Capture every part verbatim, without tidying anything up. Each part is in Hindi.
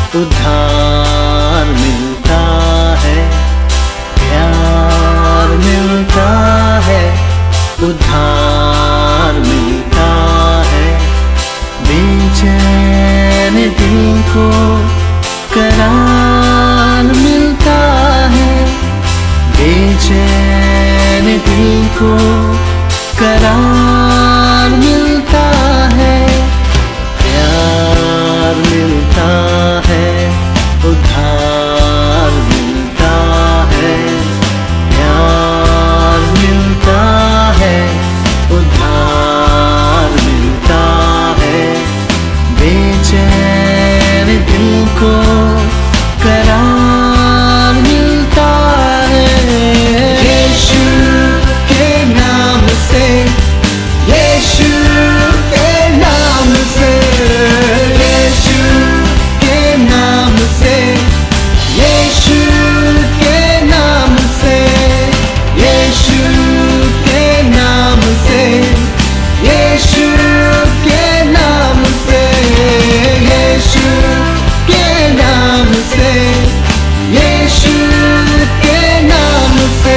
उधार मिलता है, प्यार मिलता है, उधार मिलता है। बेचैन दिल को करार मिलता है, बेचैन दिल को करार मिलता है। प्यार मिलता है, उधार मिलता है, प्यार मिलता है, उधार मिलता है। बेचैन दिल को करार मिलता है। यीशु के नाम से, यीशु के नाम से, यीशु के नाम से, यीशु के नाम से, यीशु के नाम से, यीशु के नाम से, यीशु के नाम से, यीशु के नाम से।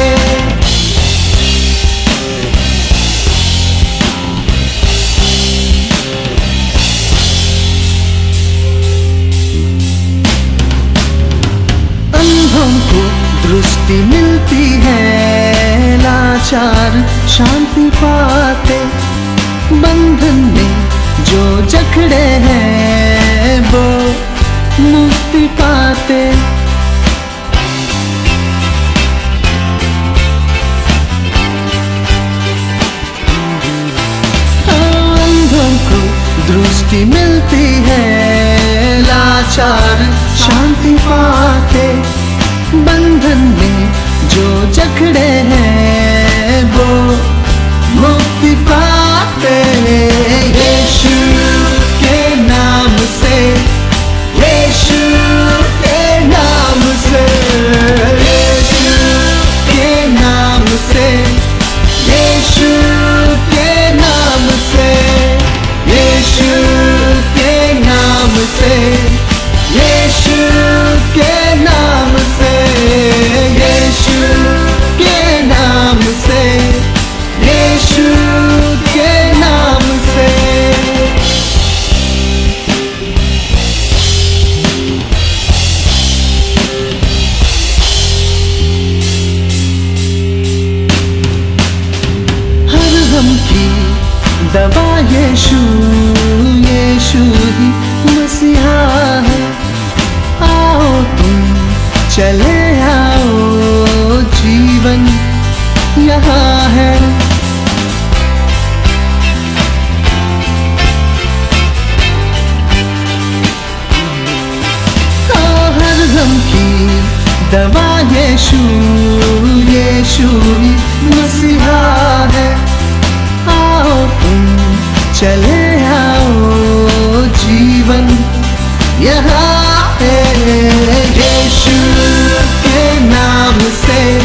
अंधों को दृष्टि मिलती है, लाचार शांति पाते। बंधन में जो जकड़े हैं वो मुक्ति पाते। अंधों को दृष्टि मिलती है, लाचार शांति पाते। बंधन में जो जकड़े हैं वो मुक्ति पाते। यीशु के नाम से, यीशु के नाम से, यीशु के नाम से, यीशु के नाम से, यीशु के नाम से, यीशु के नाम से, यीशु के नाम से, यीशु के नाम से। हर गम की दवा यीशु, यीशु ही मसीहा है। आओ तुम चले आओ, जीवन यहाँ है। हर गम की दवा यीशु, यीशु ही मसीहा है। आओ तुम चले आओ, जीवन यहाँ है। यीशु के नाम से,